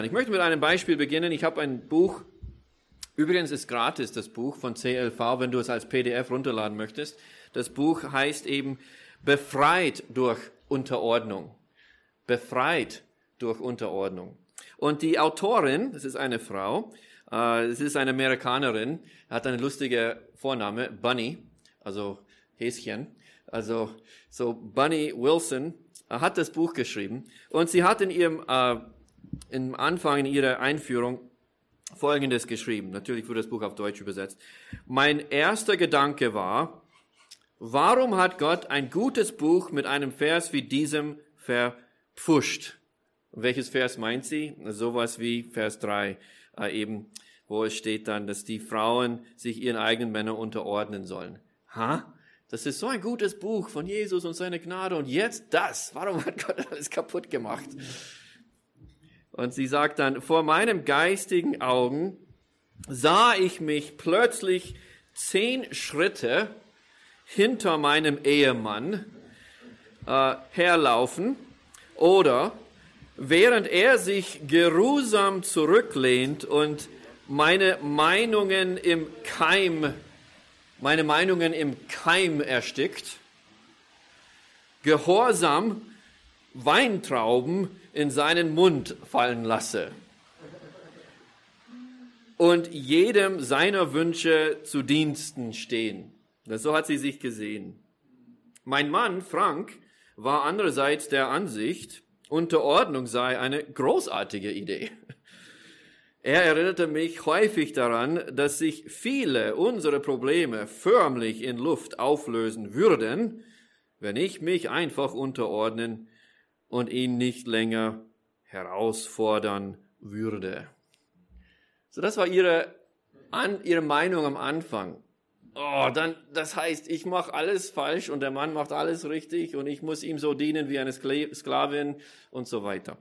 Ich möchte mit einem Beispiel beginnen. Ich habe ein Buch, übrigens ist gratis das Buch von CLV, wenn du es als PDF runterladen möchtest. Das Buch heißt eben Befreit durch Unterordnung. Befreit durch Unterordnung. Und die Autorin, das ist eine Frau, es ist eine Amerikanerin, hat eine lustige Vorname, Bunny, also Häschen, also so Bunny Wilson hat das Buch geschrieben und sie hat im Anfang, in ihrer Einführung Folgendes geschrieben. Natürlich wurde das Buch auf Deutsch übersetzt. Mein erster Gedanke war, warum hat Gott ein gutes Buch mit einem Vers wie diesem verpfuscht? Welches Vers meint sie? Sowas wie Vers 3 eben, wo es steht dann, dass die Frauen sich ihren eigenen Männern unterordnen sollen. Das ist so ein gutes Buch von Jesus und seiner Gnade und jetzt das. Warum hat Gott alles kaputt gemacht? Und sie sagt dann, vor meinem geistigen Augen sah ich mich plötzlich 10 Schritte hinter meinem Ehemann herlaufen oder während er sich geruhsam zurücklehnt und meine Meinungen im Keim erstickt, gehorsam Weintrauben in seinen Mund fallen lasse und jedem seiner Wünsche zu Diensten stehen. So hat sie sich gesehen. Mein Mann, Frank, war andererseits der Ansicht, Unterordnung sei eine großartige Idee. Er erinnerte mich häufig daran, dass sich viele unserer Probleme förmlich in Luft auflösen würden, wenn ich mich einfach unterordnen und ihn nicht länger herausfordern würde. So, das war ihre Meinung am Anfang. Das heißt, ich mache alles falsch und der Mann macht alles richtig und ich muss ihm so dienen wie eine Sklavin und so weiter.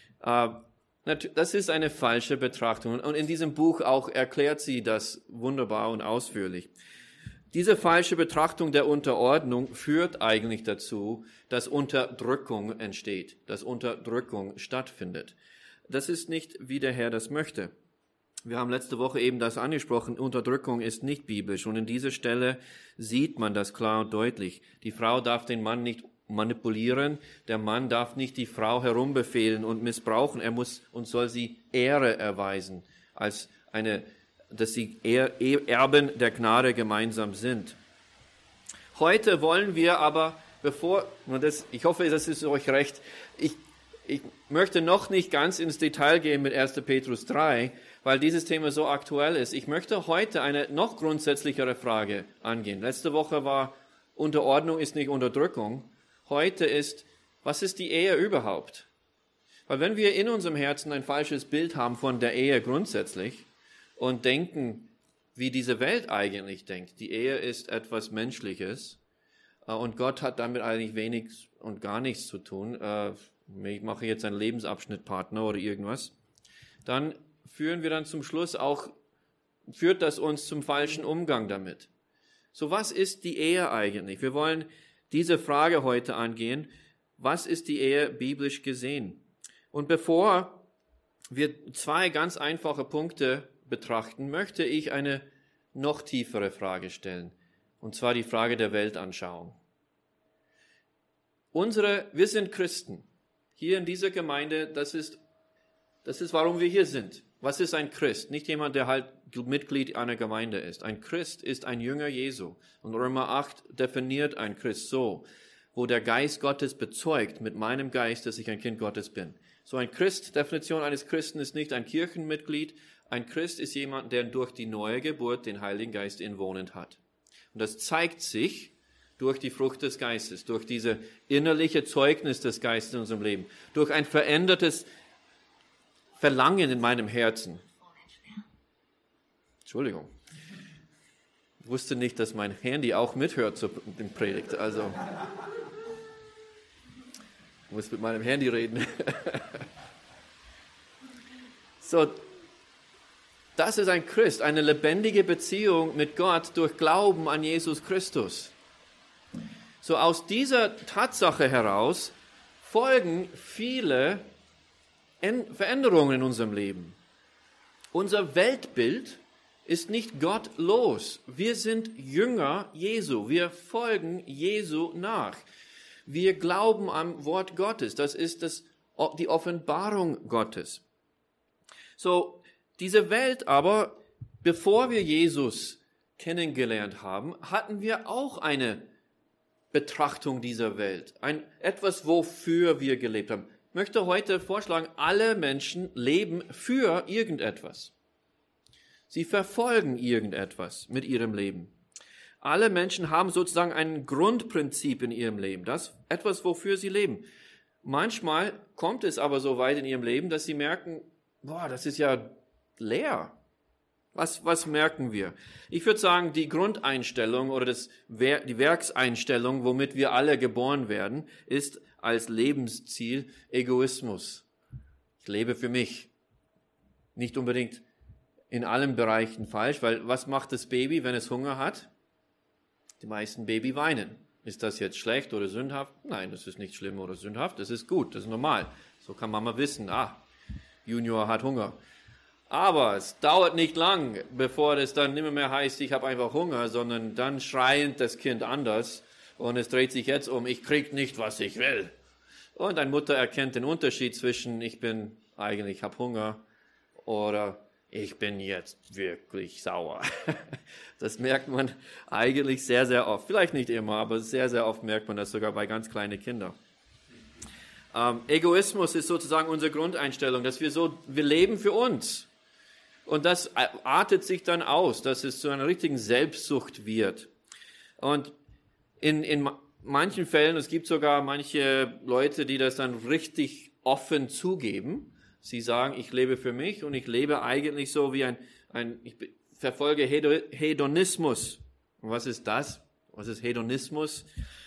Das ist eine falsche Betrachtung und in diesem Buch auch erklärt sie das wunderbar und ausführlich. Diese falsche Betrachtung der Unterordnung führt eigentlich dazu, dass Unterdrückung entsteht, dass Unterdrückung stattfindet. Das ist nicht, wie der Herr das möchte. Wir haben letzte Woche eben das angesprochen, Unterdrückung ist nicht biblisch und in dieser Stelle sieht man das klar und deutlich. Die Frau darf den Mann nicht manipulieren, der Mann darf nicht die Frau herumbefehlen und missbrauchen, er muss und soll sie Ehre erweisen, dass sie Erben der Gnade gemeinsam sind. Heute wollen wir aber, ich hoffe, das ist euch recht, ich möchte noch nicht ganz ins Detail gehen mit 1. Petrus 3, weil dieses Thema so aktuell ist. Ich möchte heute eine noch grundsätzlichere Frage angehen. Letzte Woche war, Unterordnung ist nicht Unterdrückung. Heute ist, was ist die Ehe überhaupt? Weil wenn wir in unserem Herzen ein falsches Bild haben von der Ehe grundsätzlich und denken, wie diese Welt eigentlich denkt, die Ehe ist etwas Menschliches und Gott hat damit eigentlich wenig und gar nichts zu tun, ich mache jetzt einen Lebensabschnittpartner oder irgendwas, dann führt das uns zum falschen Umgang damit. So, was ist die Ehe eigentlich? Wir wollen diese Frage heute angehen. Was ist die Ehe biblisch gesehen? Und bevor wir 2 ganz einfache Punkte betrachten, möchte ich eine noch tiefere Frage stellen. Und zwar die Frage der Weltanschauung. Wir sind Christen. Hier in dieser Gemeinde, das ist, warum wir hier sind. Was ist ein Christ? Nicht jemand, der halt Mitglied einer Gemeinde ist. Ein Christ ist ein Jünger Jesu. Und Römer 8 definiert ein Christ so, wo der Geist Gottes bezeugt mit meinem Geist, dass ich ein Kind Gottes bin. So ein Christ, Definition eines Christen ist nicht ein Kirchenmitglied. Ein Christ ist jemand, der durch die neue Geburt den Heiligen Geist inwohnend hat. Und das zeigt sich durch die Frucht des Geistes, durch diese innerliche Zeugnis des Geistes in unserem Leben, durch ein verändertes Verlangen in meinem Herzen. Entschuldigung. Ich wusste nicht, dass mein Handy auch mithört zur Predigt. Also, ich muss mit meinem Handy reden. So, das ist ein Christ, eine lebendige Beziehung mit Gott durch Glauben an Jesus Christus. So, aus dieser Tatsache heraus folgen viele Veränderungen in unserem Leben. Unser Weltbild ist nicht gottlos. Wir sind Jünger Jesu. Wir folgen Jesu nach. Wir glauben am Wort Gottes. Das ist die Offenbarung Gottes. So, diese Welt aber, bevor wir Jesus kennengelernt haben, hatten wir auch eine Betrachtung dieser Welt. Etwas, wofür wir gelebt haben. Ich möchte heute vorschlagen, alle Menschen leben für irgendetwas. Sie verfolgen irgendetwas mit ihrem Leben. Alle Menschen haben sozusagen ein Grundprinzip in ihrem Leben, etwas, wofür sie leben. Manchmal kommt es aber so weit in ihrem Leben, dass sie merken, das ist ja leer. Was merken wir? Ich würde sagen, die Grundeinstellung oder die Werkseinstellung, womit wir alle geboren werden, ist als Lebensziel Egoismus. Ich lebe für mich. Nicht unbedingt in allen Bereichen falsch, weil was macht das Baby, wenn es Hunger hat? Die meisten Baby weinen. Ist das jetzt schlecht oder sündhaft? Nein, das ist nicht schlimm oder sündhaft, das ist gut, das ist normal. So kann Mama wissen, Junior hat Hunger. Aber es dauert nicht lang, bevor es dann nicht mehr heißt, ich habe einfach Hunger, sondern dann schreiend das Kind anders und es dreht sich jetzt um, ich krieg nicht, was ich will. Und eine Mutter erkennt den Unterschied zwischen, ich habe Hunger oder ich bin jetzt wirklich sauer. Das merkt man eigentlich sehr, sehr oft. Vielleicht nicht immer, aber sehr, sehr oft merkt man das sogar bei ganz kleinen Kindern. Egoismus ist sozusagen unsere Grundeinstellung, dass wir leben für uns. Und das artet sich dann aus, dass es zu einer richtigen Selbstsucht wird. Und in manchen Fällen, es gibt sogar manche Leute, die das dann richtig offen zugeben. Sie sagen, ich lebe für mich und ich lebe eigentlich so wie ich verfolge Hedonismus. Und was ist das? Was ist Hedonismus?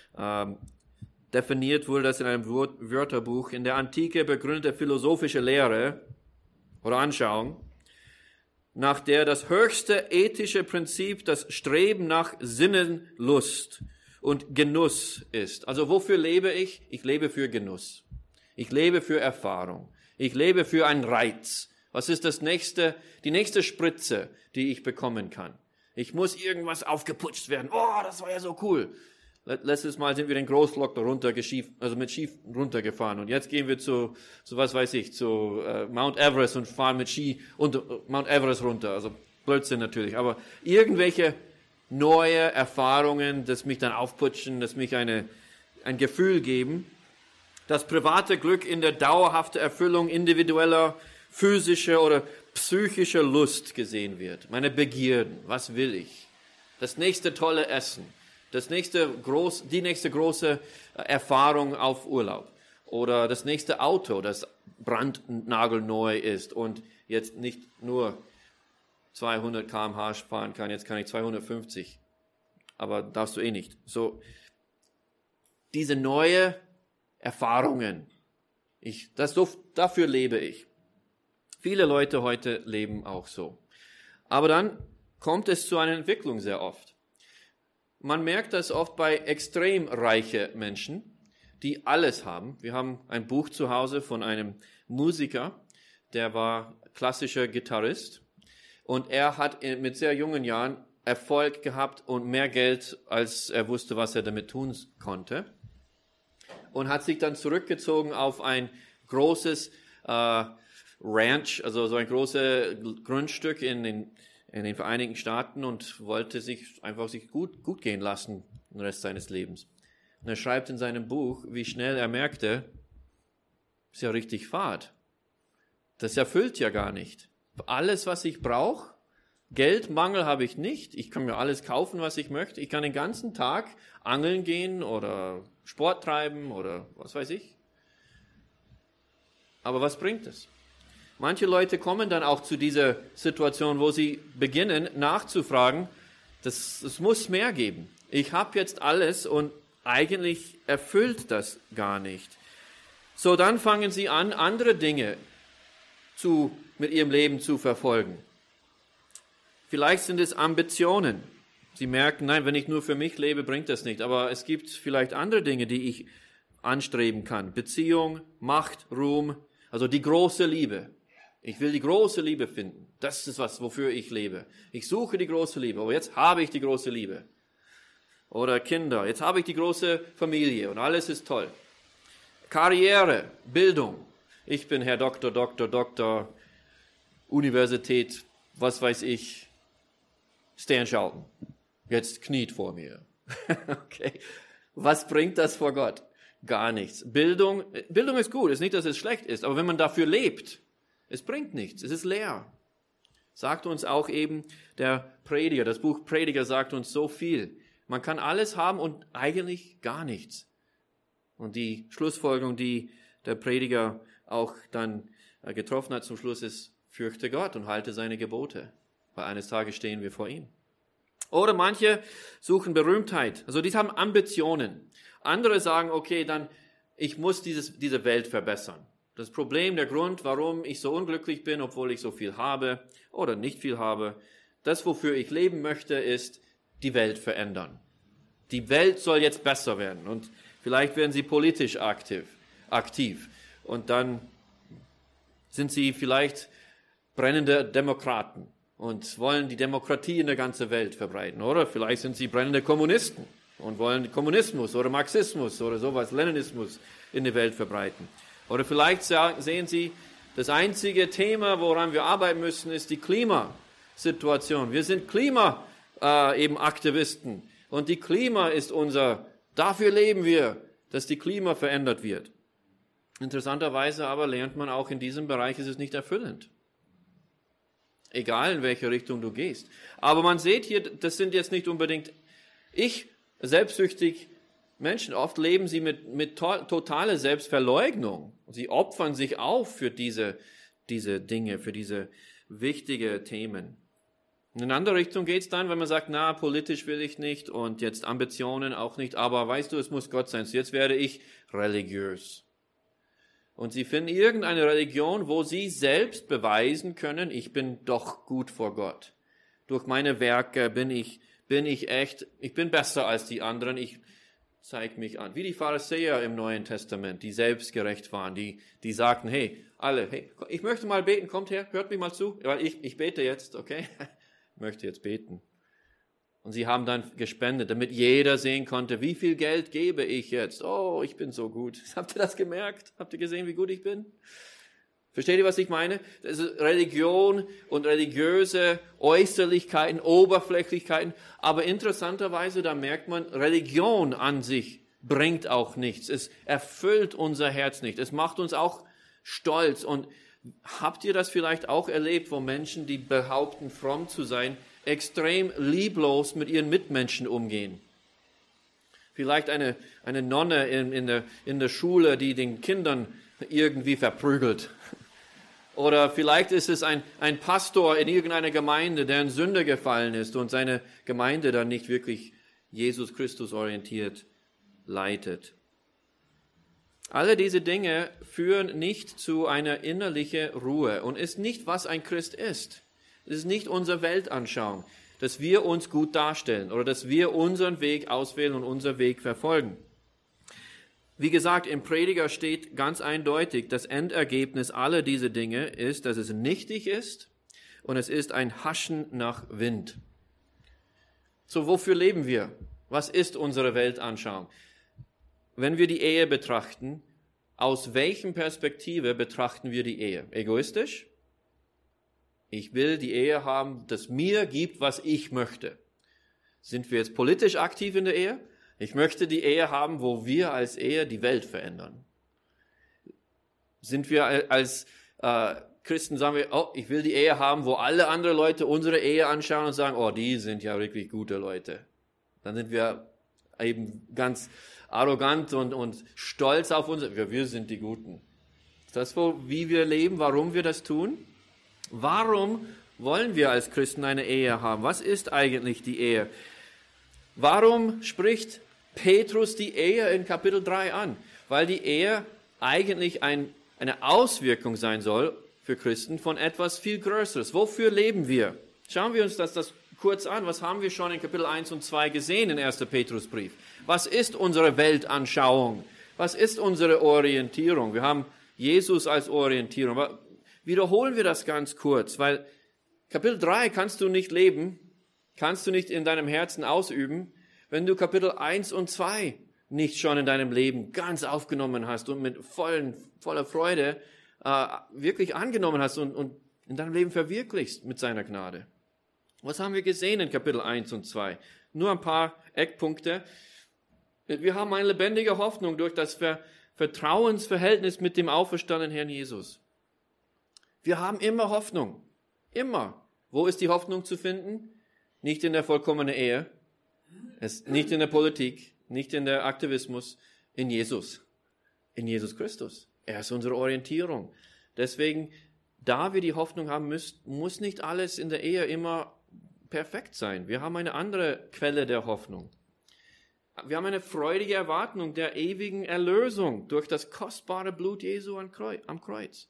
Definiert wurde das in einem Wörterbuch. In der Antike begründete philosophische Lehre oder Anschauung, nach der das höchste ethische Prinzip das Streben nach Sinnenlust und Genuss ist. Also wofür lebe ich? Ich lebe für Genuss. Ich lebe für Erfahrung. Ich lebe für einen Reiz. Was ist die nächste Spritze, die ich bekommen kann? Ich muss irgendwas aufgeputscht werden. Das war ja so cool. Letztes Mal sind wir den Großglockner mit Ski runtergefahren. Und jetzt gehen wir zu Mount Everest und fahren mit Ski Mount Everest runter. Also Blödsinn natürlich. Aber irgendwelche neue Erfahrungen, das mich dann aufputschen, das mich ein Gefühl geben. Das private Glück in der dauerhaften Erfüllung individueller, physischer oder psychischer Lust gesehen wird. Meine Begierden, was will ich? Das nächste tolle Essen. Die nächste große Erfahrung auf Urlaub. Oder das nächste Auto, das brandnagelneu ist und jetzt nicht nur 200 km/h fahren kann, jetzt kann ich 250. Aber darfst du nicht. So, diese neue Erfahrungen. Dafür lebe ich. Viele Leute heute leben auch so. Aber dann kommt es zu einer Entwicklung sehr oft. Man merkt das oft bei extrem reichen Menschen, die alles haben. Wir haben ein Buch zu Hause von einem Musiker, der war klassischer Gitarrist und er hat mit sehr jungen Jahren Erfolg gehabt und mehr Geld, als er wusste, was er damit tun konnte. Und hat sich dann zurückgezogen auf ein großes Ranch, also so ein großes Grundstück in den Vereinigten Staaten und wollte sich gut gehen lassen den Rest seines Lebens. Und er schreibt in seinem Buch, wie schnell er merkte, ist ja richtig fad. Das erfüllt ja gar nicht. Alles, was ich brauche, Geldmangel habe ich nicht. Ich kann mir alles kaufen, was ich möchte. Ich kann den ganzen Tag angeln gehen oder Sport treiben oder was weiß ich. Aber was bringt es? Manche Leute kommen dann auch zu dieser Situation, wo sie beginnen nachzufragen, es muss mehr geben. Ich habe jetzt alles und eigentlich erfüllt das gar nicht. So, dann fangen sie an, andere Dinge mit ihrem Leben zu verfolgen. Vielleicht sind es Ambitionen. Sie merken, nein, wenn ich nur für mich lebe, bringt das nicht. Aber es gibt vielleicht andere Dinge, die ich anstreben kann. Beziehung, Macht, Ruhm, Also die große Liebe. Ich will die große Liebe finden. Das ist wofür ich lebe. Ich suche die große Liebe, aber jetzt habe ich die große Liebe. Oder Kinder, jetzt habe ich die große Familie und alles ist toll. Karriere, Bildung. Ich bin Herr Doktor, Universität, was weiß ich, Sternschalten. Jetzt kniet vor mir. Okay. Was bringt das vor Gott? Gar nichts. Bildung ist gut, ist nicht, dass es schlecht ist, aber wenn man dafür lebt, es bringt nichts, es ist leer. Sagt uns auch eben der Prediger, das Buch Prediger sagt uns so viel. Man kann alles haben und eigentlich gar nichts. Und die Schlussfolgerung, die der Prediger auch dann getroffen hat zum Schluss ist, fürchte Gott und halte seine Gebote, weil eines Tages stehen wir vor ihm. Oder manche suchen Berühmtheit, also die haben Ambitionen. Andere sagen, okay, dann ich muss diese Welt verbessern. Das Problem, der Grund, warum ich so unglücklich bin, obwohl ich so viel habe oder nicht viel habe, das, wofür ich leben möchte, ist die Welt verändern. Die Welt soll jetzt besser werden und vielleicht werden sie politisch aktiv und dann sind sie vielleicht brennende Demokraten und wollen die Demokratie in der ganzen Welt verbreiten. Oder vielleicht sind sie brennende Kommunisten und wollen Kommunismus oder Marxismus oder sowas, Leninismus in die Welt verbreiten. Oder vielleicht sehen sie, das einzige Thema, woran wir arbeiten müssen, ist die Klimasituation. Wir sind Aktivisten. Und die Klima ist dafür leben wir, dass die Klima verändert wird. Interessanterweise aber lernt man auch in diesem Bereich, ist es nicht erfüllend. Egal in welche Richtung du gehst. Aber man sieht hier, das sind jetzt nicht unbedingt selbstsüchtig Menschen. Oft leben sie mit totaler Selbstverleugnung. Sie opfern sich auf für diese Dinge, für diese wichtigen Themen. In eine andere Richtung geht's dann, wenn man sagt, politisch will ich nicht und jetzt Ambitionen auch nicht, aber weißt du, es muss Gott sein. So jetzt werde ich religiös. Und sie finden irgendeine Religion, wo sie selbst beweisen können, ich bin doch gut vor Gott. Durch meine Werke bin ich bin besser als die anderen, ich zeige mich an. Wie die Pharisäer im Neuen Testament, die selbstgerecht waren, die sagten, hey, ich möchte mal beten, kommt her, hört mich mal zu, weil ich bete jetzt, okay? Ich möchte jetzt beten. Und sie haben dann gespendet, damit jeder sehen konnte, wie viel Geld gebe ich jetzt? Oh, ich bin so gut. Habt ihr das gemerkt? Habt ihr gesehen, wie gut ich bin? Versteht ihr, was ich meine? Das ist Religion und religiöse Äußerlichkeiten, Oberflächlichkeiten. Aber interessanterweise, da merkt man, Religion an sich bringt auch nichts. Es erfüllt unser Herz nicht. Es macht uns auch stolz. Und habt ihr das vielleicht auch erlebt, wo Menschen, die behaupten, fromm zu sein, extrem lieblos mit ihren Mitmenschen umgehen? Vielleicht eine Nonne in der Schule, die den Kindern irgendwie verprügelt. Oder vielleicht ist es ein Pastor in irgendeiner Gemeinde, der in Sünde gefallen ist und seine Gemeinde dann nicht wirklich Jesus Christus orientiert leitet. Alle diese Dinge führen nicht zu einer innerlichen Ruhe und ist nicht, was ein Christ ist. Es ist nicht unsere Weltanschauung, dass wir uns gut darstellen oder dass wir unseren Weg auswählen und unseren Weg verfolgen. Wie gesagt, im Prediger steht ganz eindeutig, das Endergebnis aller dieser Dinge ist, dass es nichtig ist und es ist ein Haschen nach Wind. So, wofür leben wir? Was ist unsere Weltanschauung? Wenn wir die Ehe betrachten, aus welchen Perspektive betrachten wir die Ehe? Egoistisch? Ich will die Ehe haben, das mir gibt, was ich möchte. Sind wir jetzt politisch aktiv in der Ehe? Ich möchte die Ehe haben, wo wir als Ehe die Welt verändern. Sind wir als Christen, sagen wir, ich will die Ehe haben, wo alle anderen Leute unsere Ehe anschauen und sagen, die sind ja wirklich gute Leute. Dann sind wir eben ganz arrogant und stolz auf uns. Wir sind die Guten. Ist das wie wir leben, warum wir das tun? Warum wollen wir als Christen eine Ehe haben? Was ist eigentlich die Ehe? Warum spricht Petrus die Ehe in Kapitel 3 an? Weil die Ehe eigentlich eine Auswirkung sein soll für Christen von etwas viel Größeres. Wofür leben wir? Schauen wir uns das kurz an. Was haben wir schon in Kapitel 1 und 2 gesehen im 1. Petrusbrief? Was ist unsere Weltanschauung? Was ist unsere Orientierung? Wir haben Jesus als Orientierung. Aber wiederholen wir das ganz kurz, weil Kapitel 3 kannst du nicht leben, kannst du nicht in deinem Herzen ausüben, wenn du Kapitel 1 und 2 nicht schon in deinem Leben ganz aufgenommen hast und mit voller Freude wirklich angenommen hast und in deinem Leben verwirklichst mit seiner Gnade. Was haben wir gesehen in Kapitel 1 und 2? Nur ein paar Eckpunkte. Wir haben eine lebendige Hoffnung durch das Vertrauensverhältnis mit dem auferstandenen Herrn Jesus. Wir haben immer Hoffnung. Immer. Wo ist die Hoffnung zu finden? Nicht in der vollkommenen Ehe, nicht in der Politik, nicht in der Aktivismus, in Jesus. In Jesus Christus. Er ist unsere Orientierung. Deswegen, da wir die Hoffnung haben, muss nicht alles in der Ehe immer perfekt sein. Wir haben eine andere Quelle der Hoffnung. Wir haben eine freudige Erwartung der ewigen Erlösung durch das kostbare Blut Jesu am Kreuz.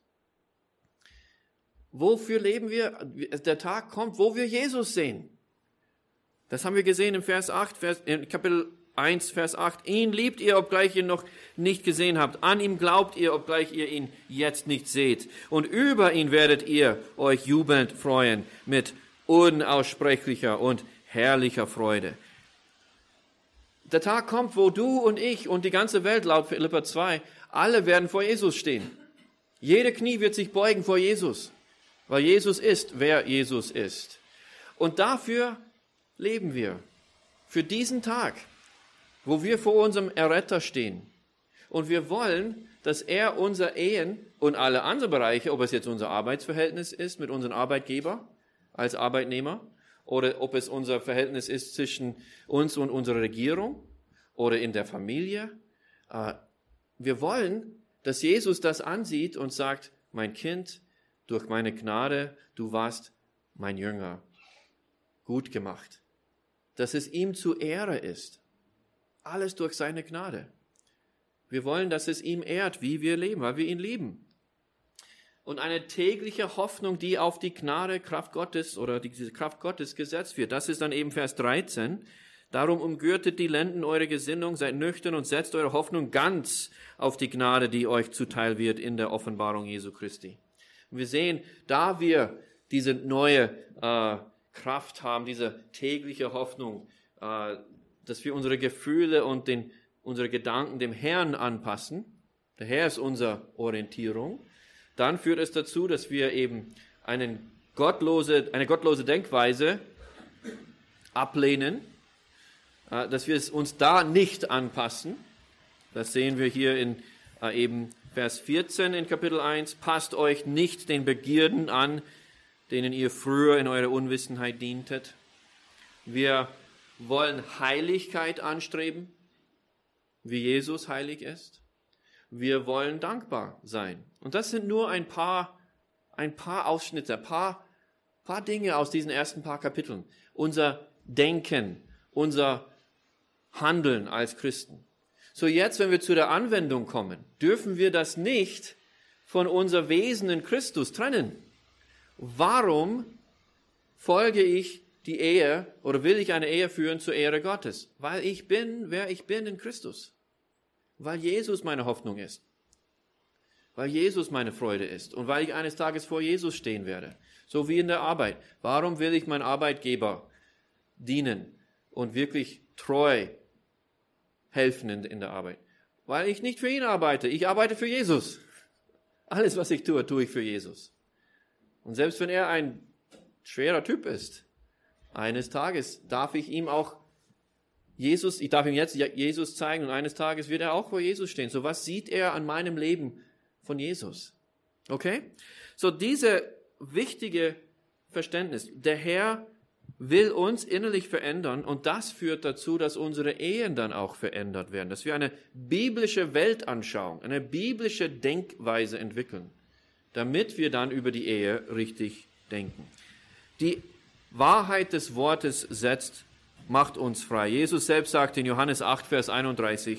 Wofür leben wir? Der Tag kommt, wo wir Jesus sehen. Das haben wir gesehen im in Kapitel 1, Vers 8. Ihn liebt ihr, obgleich ihr noch nicht gesehen habt. An ihm glaubt ihr, obgleich ihr ihn jetzt nicht seht. Und über ihn werdet ihr euch jubelnd freuen mit unaussprechlicher und herrlicher Freude. Der Tag kommt, wo du und ich und die ganze Welt, laut Philipper 2, alle werden vor Jesus stehen. Jede Knie wird sich beugen vor Jesus, weil Jesus ist, wer Jesus ist. Und dafür leben wir. Für diesen Tag, wo wir vor unserem Erretter stehen. Und wir wollen, dass er unsere Ehen und alle anderen Bereiche, ob es jetzt unser Arbeitsverhältnis ist mit unserem Arbeitgeber als Arbeitnehmer, oder ob es unser Verhältnis ist zwischen uns und unserer Regierung oder in der Familie. Wir wollen, dass Jesus das ansieht und sagt, mein Kind, durch meine Gnade, du warst mein Jünger. Gut gemacht. Dass es ihm zu Ehre ist. Alles durch seine Gnade. Wir wollen, dass es ihm ehrt, wie wir leben, weil wir ihn lieben. Und eine tägliche Hoffnung, die auf die Gnade, Kraft Gottes oder diese Kraft Gottes gesetzt wird. Das ist dann eben Vers 13. Darum umgürtet die Lenden eure Gesinnung, seid nüchtern und setzt eure Hoffnung ganz auf die Gnade, die euch zuteil wird in der Offenbarung Jesu Christi. Und wir sehen, da wir diese neue Kraft haben, diese tägliche Hoffnung, dass wir unsere Gefühle und unsere Gedanken dem Herrn anpassen. Der Herr ist unsere Orientierung. Dann führt es dazu, dass wir eben eine gottlose Denkweise ablehnen, dass wir es uns da nicht anpassen. Das sehen wir hier in eben Vers 14 in Kapitel 1. Passt euch nicht den Begierden an, denen ihr früher in eurer Unwissenheit dientet. Wir wollen Heiligkeit anstreben, wie Jesus heilig ist. Wir wollen dankbar sein. Und das sind nur ein paar Ausschnitte, ein paar Dinge aus diesen ersten paar Kapiteln. Unser Denken, unser Handeln als Christen. So jetzt, wenn wir zu der Anwendung kommen, dürfen wir das nicht von unser Wesen in Christus trennen. Warum folge ich die Ehe oder will ich eine Ehe führen zur Ehre Gottes? Weil ich bin, wer ich bin in Christus. Weil Jesus meine Hoffnung ist. Weil Jesus meine Freude ist. Und weil ich eines Tages vor Jesus stehen werde. So wie in der Arbeit. Warum will ich meinem Arbeitgeber dienen und wirklich treu helfen in der Arbeit? Weil ich nicht für ihn arbeite. Ich arbeite für Jesus. Alles, was ich tue, tue ich für Jesus. Und selbst wenn er ein schwerer Typ ist, eines Tages darf ich ihm jetzt Jesus zeigen und eines Tages wird er auch vor Jesus stehen. So was sieht er an meinem Leben von Jesus? Okay? So diese wichtige Verständnis. Der Herr will uns innerlich verändern und das führt dazu, dass unsere Ehen dann auch verändert werden. Dass wir eine biblische Weltanschauung, eine biblische Denkweise entwickeln, damit wir dann über die Ehe richtig denken. Die Wahrheit des Wortes macht uns frei. Jesus selbst sagt in Johannes 8, Vers 31,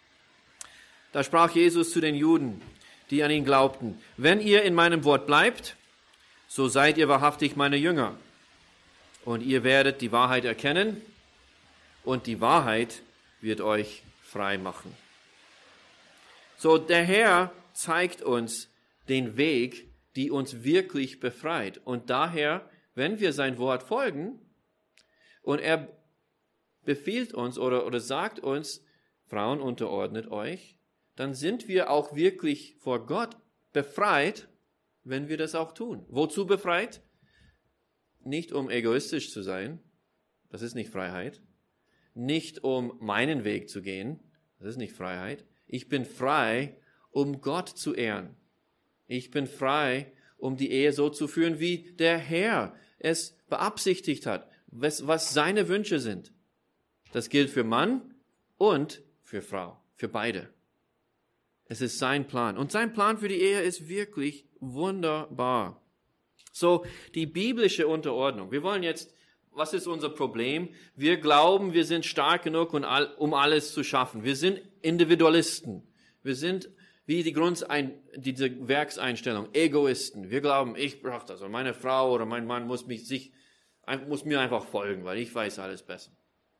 da sprach Jesus zu den Juden, die an ihn glaubten, wenn ihr in meinem Wort bleibt, so seid ihr wahrhaftig meine Jünger. Und ihr werdet die Wahrheit erkennen und die Wahrheit wird euch frei machen. So, der Herr zeigt uns den Weg, die uns wirklich befreit. Und daher, wenn wir sein Wort folgen und er befiehlt uns oder sagt uns, Frauen, unterordnet euch, dann sind wir auch wirklich vor Gott befreit, wenn wir das auch tun. Wozu befreit? Nicht um egoistisch zu sein, das ist nicht Freiheit. Nicht um meinen Weg zu gehen, das ist nicht Freiheit. Ich bin frei, um Gott zu ehren. Ich bin frei, um die Ehe so zu führen, wie der Herr es beabsichtigt hat, was seine Wünsche sind. Das gilt für Mann und für Frau, für beide. Es ist sein Plan. Und sein Plan für die Ehe ist wirklich wunderbar. So, die biblische Unterordnung. Wir wollen jetzt, was ist unser Problem? Wir glauben, wir sind stark genug, um alles zu schaffen. Wir sind Individualisten. Wir sind wie diese Werkseinstellung, Egoisten. Wir glauben, ich brauche das. Und meine Frau oder mein Mann muss mir einfach folgen, weil ich weiß alles besser.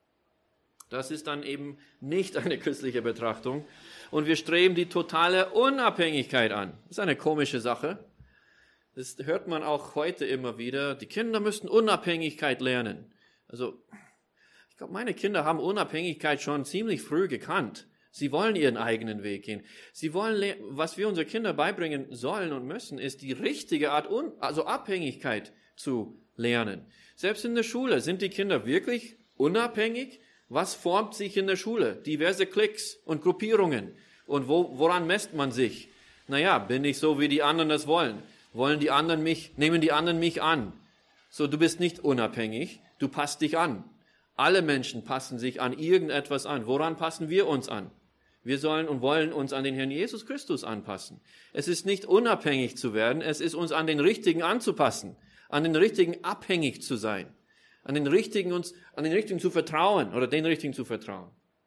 Das ist dann eben nicht eine christliche Betrachtung. Und wir streben die totale Unabhängigkeit an. Das ist eine komische Sache. Das hört man auch heute immer wieder. Die Kinder müssen Unabhängigkeit lernen. Also, ich glaube, meine Kinder haben Unabhängigkeit schon ziemlich früh gekannt. Sie wollen ihren eigenen Weg gehen. Sie wollen, was wir unseren Kindern beibringen sollen und müssen, ist die richtige Art, also Abhängigkeit zu lernen. Selbst in der Schule sind die Kinder wirklich unabhängig. Was formt sich in der Schule? Diverse Cliques und Gruppierungen. Und woran messt man sich? Naja, bin ich so, wie die anderen das wollen? Nehmen die anderen mich an? So, du bist nicht unabhängig, du passt dich an. Alle Menschen passen sich an irgendetwas an. Woran passen wir uns an? Wir sollen und wollen uns an den Herrn Jesus Christus anpassen. Es ist nicht unabhängig zu werden, es ist uns an den Richtigen anzupassen, an den Richtigen abhängig zu sein, an den Richtigen zu vertrauen oder den Richtigen zu vertrauen.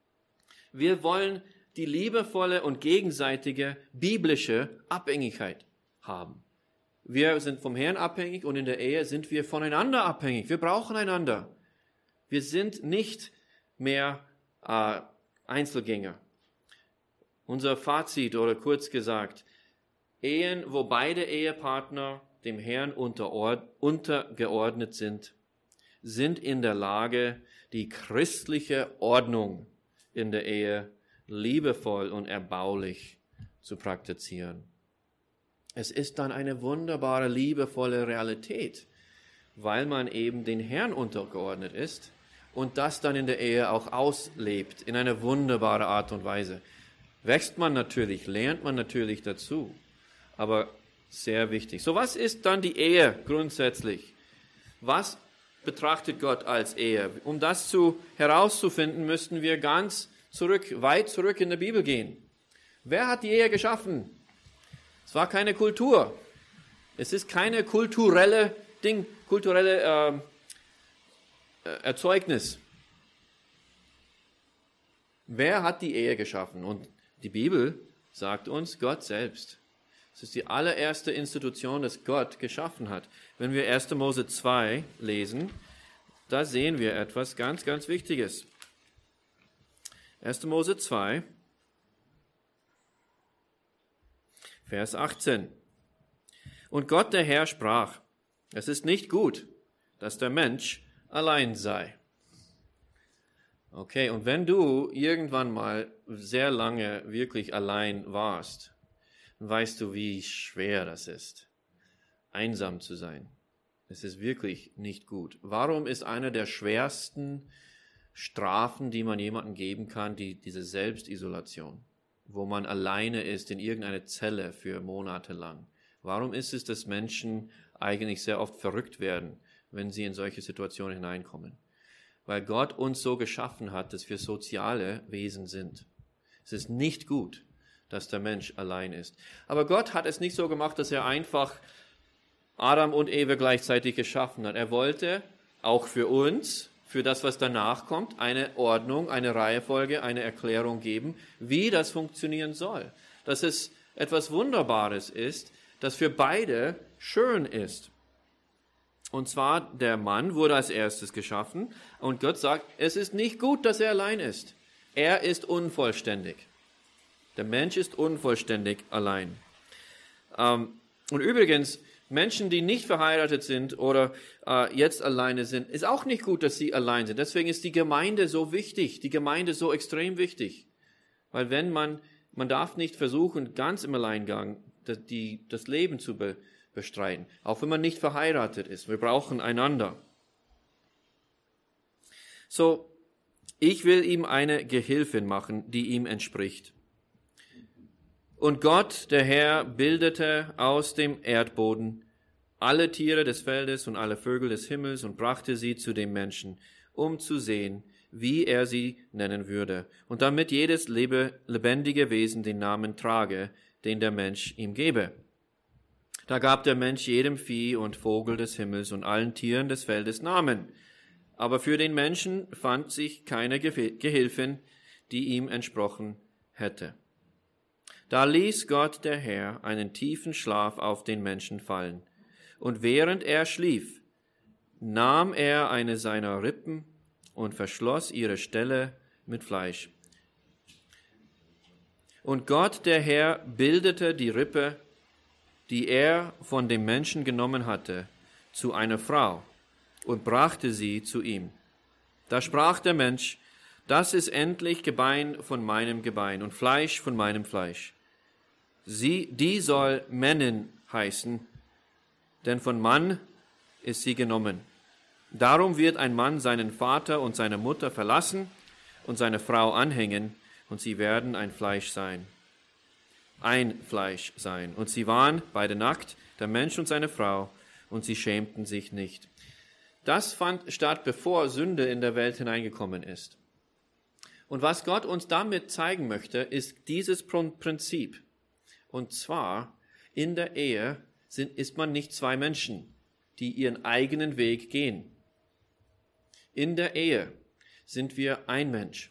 Wir wollen die liebevolle und gegenseitige biblische Abhängigkeit haben. Wir sind vom Herrn abhängig und in der Ehe sind wir voneinander abhängig. Wir brauchen einander. Wir sind nicht mehr Einzelgänger. Unser Fazit oder kurz gesagt, Ehen, wo beide Ehepartner dem Herrn untergeordnet sind in der Lage, die christliche Ordnung in der Ehe liebevoll und erbaulich zu praktizieren. Es ist dann eine wunderbare, liebevolle Realität, weil man eben den Herrn untergeordnet ist und das dann in der Ehe auch auslebt, in eine wunderbare Art und Weise. Wächst man natürlich, lernt man natürlich dazu, aber sehr wichtig. So, was ist dann die Ehe grundsätzlich? Was betrachtet Gott als Ehe? Um das herauszufinden, müssten wir weit zurück in der Bibel gehen. Wer hat die Ehe geschaffen? Es war keine Kultur. Es ist keine kulturelle Erzeugnis. Wer hat die Ehe geschaffen? Und die Bibel sagt uns Gott selbst. Es ist die allererste Institution, das Gott geschaffen hat. Wenn wir 1. Mose 2 lesen, da sehen wir etwas ganz, ganz Wichtiges. 1. Mose 2, Vers 18. Und Gott der Herr sprach, es ist nicht gut, dass der Mensch allein sei. Okay, und wenn du irgendwann mal sehr lange wirklich allein warst, dann weißt du, wie schwer das ist, einsam zu sein. Es ist wirklich nicht gut. Warum ist einer der schwersten Strafen, die man jemandem geben kann, diese Selbstisolation, wo man alleine ist in irgendeiner Zelle für Monate lang? Warum ist es, dass Menschen eigentlich sehr oft verrückt werden, wenn sie in solche Situationen hineinkommen? Weil Gott uns so geschaffen hat, dass wir soziale Wesen sind. Es ist nicht gut, dass der Mensch allein ist. Aber Gott hat es nicht so gemacht, dass er einfach Adam und Eva gleichzeitig geschaffen hat. Er wollte auch für uns, für das, was danach kommt, eine Ordnung, eine Reihenfolge, eine Erklärung geben, wie das funktionieren soll. Dass es etwas Wunderbares ist, das für beide schön ist. Und zwar, der Mann wurde als erstes geschaffen und Gott sagt, es ist nicht gut, dass er allein ist. Er ist unvollständig. Der Mensch ist unvollständig allein. Und übrigens, Menschen, die nicht verheiratet sind oder jetzt alleine sind, ist auch nicht gut, dass sie allein sind. Deswegen ist die Gemeinde so wichtig, die Gemeinde so extrem wichtig. Weil wenn man darf nicht versuchen, ganz im Alleingang das Leben zu bestreiten, auch wenn man nicht verheiratet ist. Wir brauchen einander. So, ich will ihm eine Gehilfin machen, die ihm entspricht. Und Gott, der Herr, bildete aus dem Erdboden alle Tiere des Feldes und alle Vögel des Himmels und brachte sie zu dem Menschen, um zu sehen, wie er sie nennen würde, und damit jedes lebendige Wesen den Namen trage, den der Mensch ihm gebe. Da gab der Mensch jedem Vieh und Vogel des Himmels und allen Tieren des Feldes Namen. Aber für den Menschen fand sich keine Gehilfin, die ihm entsprochen hätte. Da ließ Gott der Herr einen tiefen Schlaf auf den Menschen fallen. Und während er schlief, nahm er eine seiner Rippen und verschloss ihre Stelle mit Fleisch. Und Gott der Herr bildete die Rippe, die er von dem Menschen genommen hatte, zu einer Frau und brachte sie zu ihm. Da sprach der Mensch: Das ist endlich Gebein von meinem Gebein und Fleisch von meinem Fleisch. Die soll Männin heißen, denn von Mann ist sie genommen. Darum wird ein Mann seinen Vater und seine Mutter verlassen und seine Frau anhängen, und sie werden ein Fleisch sein. Und sie waren beide nackt, der Mensch und seine Frau, und sie schämten sich nicht. Das fand statt, bevor Sünde in der Welt hineingekommen ist. Und was Gott uns damit zeigen möchte, ist dieses Prinzip. Und zwar, in der Ehe ist man nicht zwei Menschen, die ihren eigenen Weg gehen. In der Ehe sind wir ein Mensch,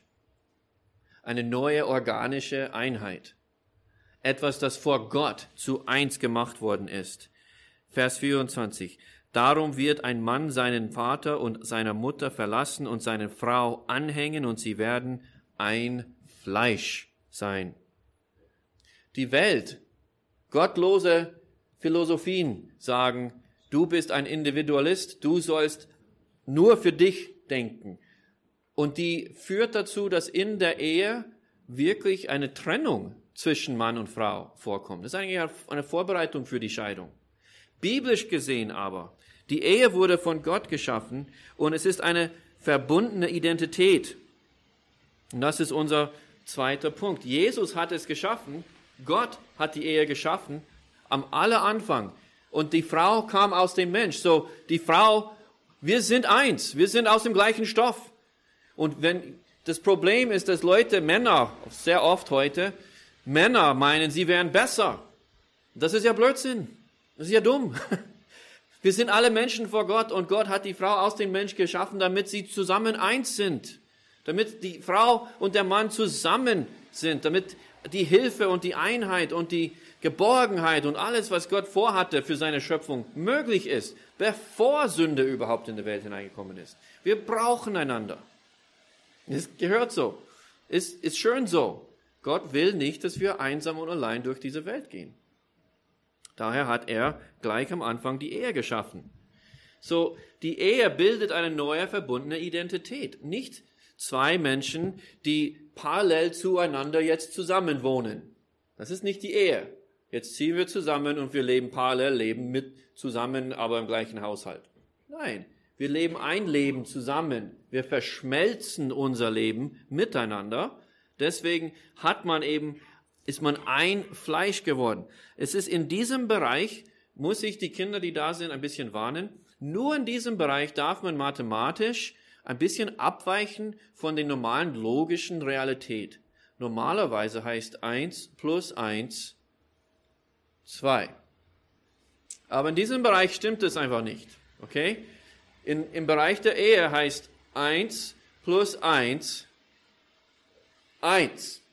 eine neue organische Einheit, etwas, das vor Gott zu eins gemacht worden ist. Vers 24. Darum wird ein Mann seinen Vater und seine Mutter verlassen und seine Frau anhängen, und sie werden ein Fleisch sein. Die Welt, gottlose Philosophien sagen, du bist ein Individualist, du sollst nur für dich denken. Und die führt dazu, dass in der Ehe wirklich eine Trennung zwischen Mann und Frau vorkommt. Das ist eigentlich eine Vorbereitung für die Scheidung. Biblisch gesehen aber, die Ehe wurde von Gott geschaffen und es ist eine verbundene Identität. Und das ist unser zweiter Punkt. Jesus hat es geschaffen, Gott hat die Ehe geschaffen, am Anfang. Und die Frau kam aus dem Mensch. So, die Frau, wir sind eins, wir sind aus dem gleichen Stoff. Und wenn das Problem ist, dass Männer, sehr oft heute, Männer meinen, sie wären besser. Das ist ja Blödsinn. Das ist ja dumm. Wir sind alle Menschen vor Gott und Gott hat die Frau aus dem Mensch geschaffen, damit sie zusammen eins sind. Damit die Frau und der Mann zusammen sind. Damit die Hilfe und die Einheit und die Geborgenheit und alles, was Gott vorhatte für seine Schöpfung, möglich ist, bevor Sünde überhaupt in die Welt hineingekommen ist. Wir brauchen einander. Es gehört so. Ist schön so. Gott will nicht, dass wir einsam und allein durch diese Welt gehen. Daher hat er gleich am Anfang die Ehe geschaffen. So, die Ehe bildet eine neue verbundene Identität. Nicht zwei Menschen, die parallel zueinander jetzt zusammen wohnen. Das ist nicht die Ehe. Jetzt ziehen wir zusammen und wir leben parallel, leben zusammen, aber im gleichen Haushalt. Nein, wir leben ein Leben zusammen. Wir verschmelzen unser Leben miteinander. Deswegen ist man ein Fleisch geworden. Es ist in diesem Bereich, muss ich die Kinder, die da sind, ein bisschen warnen. Nur in diesem Bereich darf man mathematisch ein bisschen abweichen von der normalen logischen Realität. Normalerweise heißt 1 plus 1 2. Aber in diesem Bereich stimmt es einfach nicht. Okay? Im Bereich der Ehe heißt 1 plus 1 1.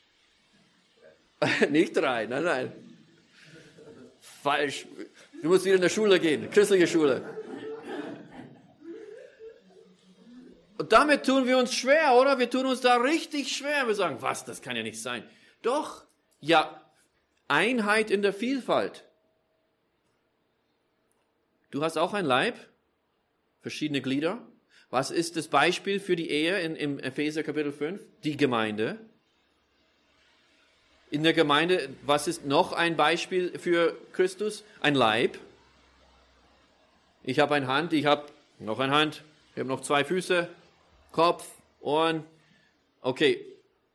Nicht 3, nein. Falsch. Du musst wieder in die Schule gehen, christliche Schule. Und damit tun wir uns schwer, oder? Wir tun uns da richtig schwer. Wir sagen, was, das kann ja nicht sein. Doch, ja, Einheit in der Vielfalt. Du hast auch ein Leib, verschiedene Glieder. Was ist das Beispiel für die Ehe im Epheser Kapitel 5? Die Gemeinde. In der Gemeinde, was ist noch ein Beispiel für Christus? Ein Leib. Ich habe eine Hand, ich habe noch eine Hand, ich habe noch 2 Füße, Kopf, Ohren. Okay.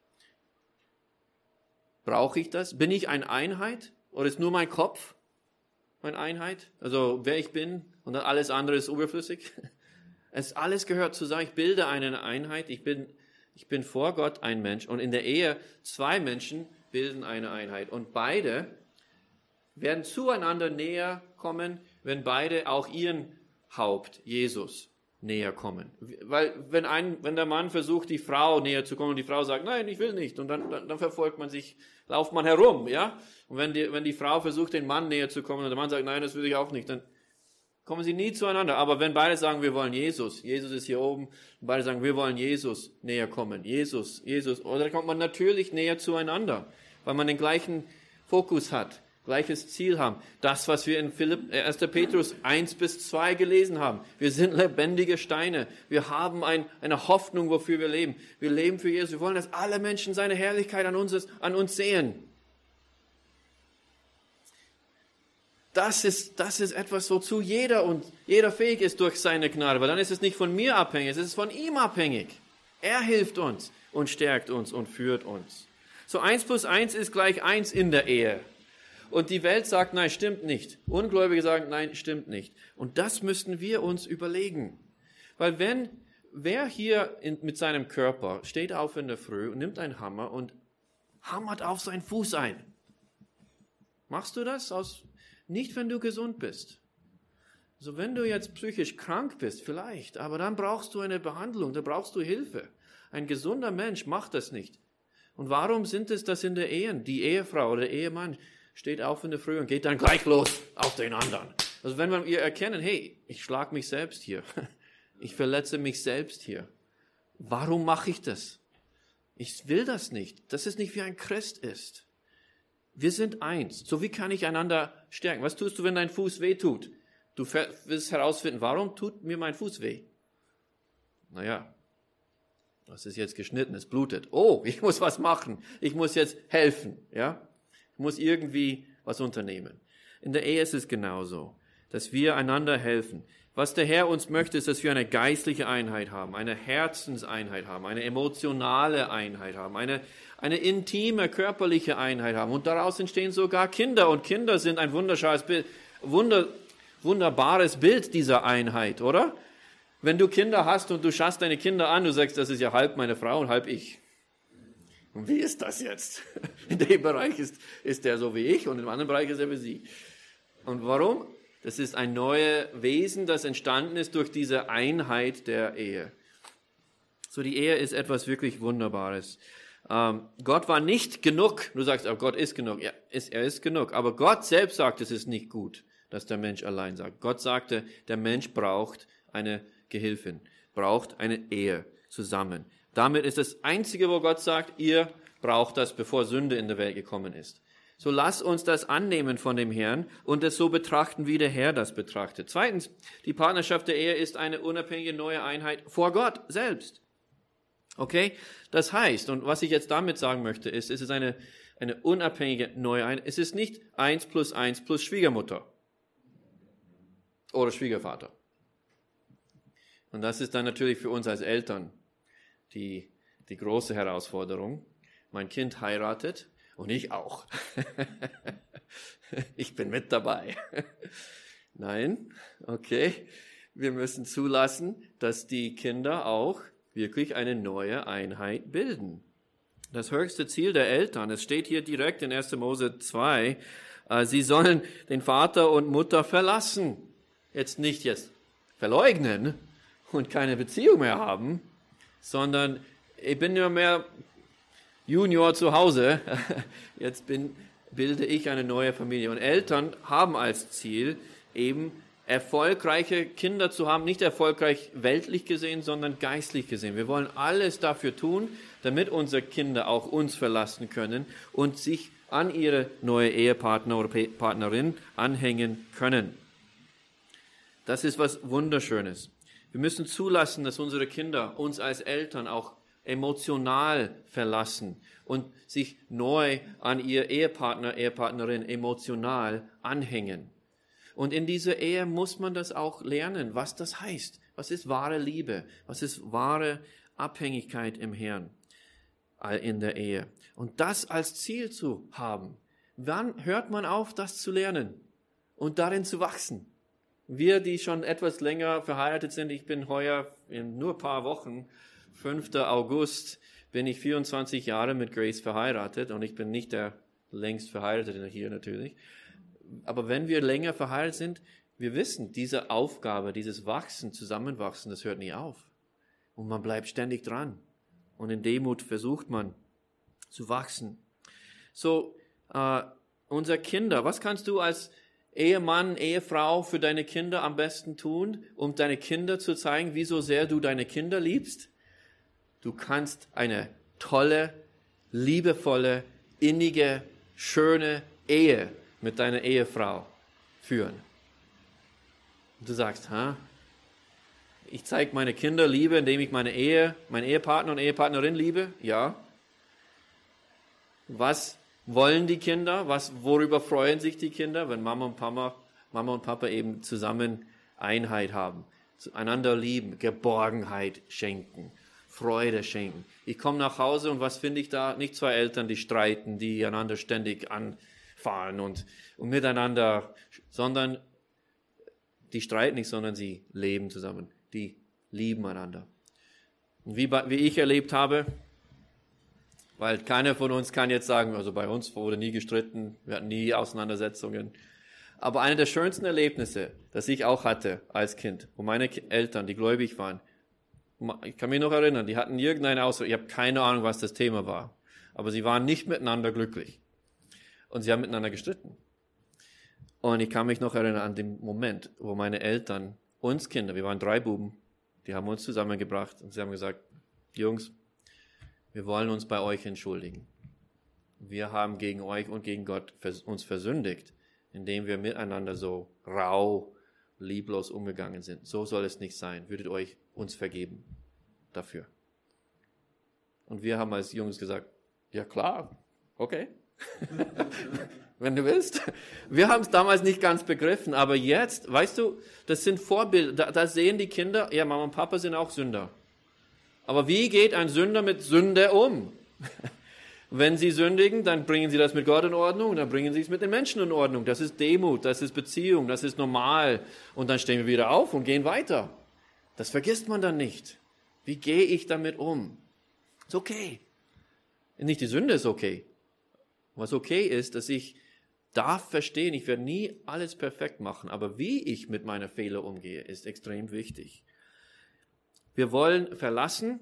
Brauche ich das? Bin ich eine Einheit? Oder ist nur mein Kopf eine Einheit? Also wer ich bin und dann alles andere ist überflüssig? Es alles gehört zusammen. Ich bilde eine Einheit. Ich bin vor Gott ein Mensch. Und in der Ehe 2 Menschen bilden eine Einheit. Und beide werden zueinander näher kommen, wenn beide auch ihren Haupt, Jesus, näher kommen. Weil wenn der Mann versucht, die Frau näher zu kommen und die Frau sagt, nein, ich will nicht, und dann verfolgt man sich, lauft man herum, ja? Und wenn die Frau versucht, den Mann näher zu kommen und der Mann sagt, nein, das will ich auch nicht, dann kommen sie nie zueinander. Aber wenn beide sagen, wir wollen Jesus ist hier oben, und beide sagen, wir wollen Jesus näher kommen, Jesus, oder dann kommt man natürlich näher zueinander, weil man den gleichen Fokus hat, gleiches Ziel haben. Das, was wir in 1. Petrus 1-2 gelesen haben. Wir sind lebendige Steine. Wir haben eine Hoffnung, wofür wir leben. Wir leben für Jesus. Wir wollen, dass alle Menschen seine Herrlichkeit an uns sehen. Das ist etwas, wozu jeder fähig ist durch seine Gnade. Weil dann ist es nicht von mir abhängig, es ist von ihm abhängig. Er hilft uns und stärkt uns und führt uns. So 1 + 1 ist gleich 1 in der Ehe. Und die Welt sagt, nein, stimmt nicht. Ungläubige sagen, nein, stimmt nicht. Und das müssten wir uns überlegen. Weil wer hier mit seinem Körper steht auf in der Früh und nimmt einen Hammer und hammert auf seinen Fuß ein. Machst du das? Nicht, wenn du gesund bist. Also wenn du jetzt psychisch krank bist, vielleicht, aber dann brauchst du eine Behandlung, da brauchst du Hilfe. Ein gesunder Mensch macht das nicht. Und warum sind es das in der Ehe? Die Ehefrau oder der Ehemann steht auf in der Früh und geht dann gleich los auf den anderen. Also wenn wir erkennen, hey, ich schlage mich selbst hier. Ich verletze mich selbst hier. Warum mache ich das? Ich will das nicht. Das ist nicht, wie ein Christ ist. Wir sind eins. So wie kann ich einander stärken? Was tust du, wenn dein Fuß weh tut? Du willst herausfinden, warum tut mir mein Fuß weh? Naja, das ist jetzt geschnitten, es blutet. Oh, ich muss was machen. Ich muss jetzt helfen. Ja, ich muss irgendwie was unternehmen. In der Ehe ist es genauso, dass wir einander helfen. Was der Herr uns möchte, ist, dass wir eine geistliche Einheit haben, eine Herzenseinheit haben, eine emotionale Einheit haben, eine intime, körperliche Einheit haben. Und daraus entstehen sogar Kinder. Und Kinder sind ein wunderbares Bild dieser Einheit, oder? Wenn du Kinder hast und du schaust deine Kinder an, du sagst, das ist ja halb meine Frau und halb ich. Und wie ist das jetzt? In dem Bereich ist der so wie ich und im anderen Bereich ist er wie sie. Und warum? Das ist ein neues Wesen, das entstanden ist durch diese Einheit der Ehe. So, die Ehe ist etwas wirklich Wunderbares. Gott war nicht genug. Du sagst, oh, Gott ist genug. Ja, er ist genug. Aber Gott selbst sagt, es ist nicht gut, dass der Mensch allein sagt. Gott sagte, der Mensch braucht eine Gehilfin, braucht eine Ehe zusammen. Damit ist das Einzige, wo Gott sagt, ihr braucht das, bevor Sünde in der Welt gekommen ist. So lass uns das annehmen von dem Herrn und es so betrachten, wie der Herr das betrachtet. Zweitens, die Partnerschaft der Ehe ist eine unabhängige neue Einheit vor Gott selbst. Okay? Das heißt, und was ich jetzt damit sagen möchte, ist, es ist eine unabhängige neue Einheit. Es ist nicht 1 + 1 + Schwiegermutter oder Schwiegervater. Und das ist dann natürlich für uns als Eltern die große Herausforderung. Mein Kind heiratet und ich auch. Ich bin mit dabei. Nein, okay. Wir müssen zulassen, dass die Kinder auch wirklich eine neue Einheit bilden. Das höchste Ziel der Eltern, es steht hier direkt in 1. Mose 2, sie sollen den Vater und Mutter verlassen. Nicht verleugnen und keine Beziehung mehr haben, sondern ich bin nur mehr Junior zu Hause. Jetzt bilde ich eine neue Familie. Und Eltern haben als Ziel, eben erfolgreiche Kinder zu haben, nicht erfolgreich weltlich gesehen, sondern geistlich gesehen. Wir wollen alles dafür tun, damit unsere Kinder auch uns verlassen können und sich an ihre neue Ehepartner oder Partnerin anhängen können. Das ist was Wunderschönes. Wir müssen zulassen, dass unsere Kinder uns als Eltern auch emotional verlassen und sich neu an ihr Ehepartner, Ehepartnerin emotional anhängen. Und in dieser Ehe muss man das auch lernen, was das heißt. Was ist wahre Liebe? Was ist wahre Abhängigkeit im Herrn in der Ehe? Und das als Ziel zu haben. Wann hört man auf, das zu lernen und darin zu wachsen? Wir, die schon etwas länger verheiratet sind, ich bin heuer in nur ein paar Wochen, 5. August, bin ich 24 Jahre mit Grace verheiratet und ich bin nicht der längst Verheiratete hier natürlich. Aber wenn wir länger verheiratet sind, wir wissen, diese Aufgabe, dieses Wachsen, Zusammenwachsen, das hört nie auf. Und man bleibt ständig dran. Und in Demut versucht man zu wachsen. So, unsere Kinder, was kannst du als Ehemann, Ehefrau für deine Kinder am besten tun, um deine Kinder zu zeigen, wie so sehr du deine Kinder liebst? Du kannst eine tolle, liebevolle, innige, schöne Ehe mit deiner Ehefrau führen. Und du sagst, ich zeige meine Kinder Liebe, indem ich meinen Ehepartner und Ehepartnerin liebe? Ja. Was wollen die Kinder? Worüber freuen sich die Kinder, wenn Mama und Papa eben zusammen Einheit haben, einander lieben, Geborgenheit schenken, Freude schenken. Ich komme nach Hause und was finde ich da? Nicht zwei Eltern, die streiten, die einander ständig anfahren und miteinander, sondern die streiten nicht, sondern sie leben zusammen. Die lieben einander. Und wie ich erlebt habe, weil keiner von uns kann jetzt sagen, also bei uns wurde nie gestritten, wir hatten nie Auseinandersetzungen. Aber eine der schönsten Erlebnisse, das ich auch hatte als Kind, wo meine Eltern, die gläubig waren, ich kann mich noch erinnern, die hatten irgendeine Ausrede, ich habe keine Ahnung, was das Thema war, aber sie waren nicht miteinander glücklich. Und sie haben miteinander gestritten. Und ich kann mich noch erinnern an den Moment, wo meine Eltern, uns Kinder, wir waren 3 Buben, die haben uns zusammengebracht und sie haben gesagt, Jungs, wir wollen uns bei euch entschuldigen. Wir haben gegen euch und gegen Gott uns versündigt, indem wir miteinander so rau, lieblos umgegangen sind. So soll es nicht sein. Würdet euch uns vergeben dafür. Und wir haben als Jungs gesagt, ja klar, okay. Wenn du willst. Wir haben es damals nicht ganz begriffen, aber jetzt, weißt du, das sind Vorbilder, da sehen die Kinder, ja, Mama und Papa sind auch Sünder. Aber wie geht ein Sünder mit Sünde um? Wenn sie sündigen, dann bringen sie das mit Gott in Ordnung, dann bringen sie es mit den Menschen in Ordnung. Das ist Demut, das ist Beziehung, das ist normal. Und dann stehen wir wieder auf und gehen weiter. Das vergisst man dann nicht. Wie gehe ich damit um? Ist okay. Nicht die Sünde ist okay. Was okay ist, dass ich darf verstehen, ich werde nie alles perfekt machen, aber wie ich mit meiner Fehler umgehe, ist extrem wichtig. Wir wollen verlassen